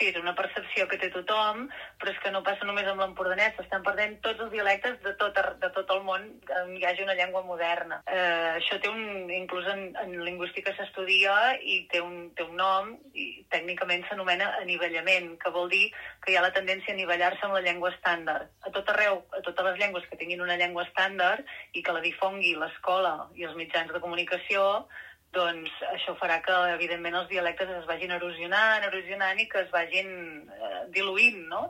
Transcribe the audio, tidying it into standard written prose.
és una percepció que té tothom, però és que no passa només amb l'empordanès, s'estan perdent tots els dialectes de tot el món on hi hagi una llengua moderna. Això té inclús en lingüística s'estudia i té un nom, i tècnicament s'anomena anivellament, que vol dir que hi ha la tendència a anivellar-se amb la llengua estàndard. A tot arreu, a totes les llengües que tinguin una llengua estàndard i que la difongui l'escola i els mitjans de comunicació, doncs això farà que, evidentment, els dialectes es vagin erosionant i que es vagin diluint, no?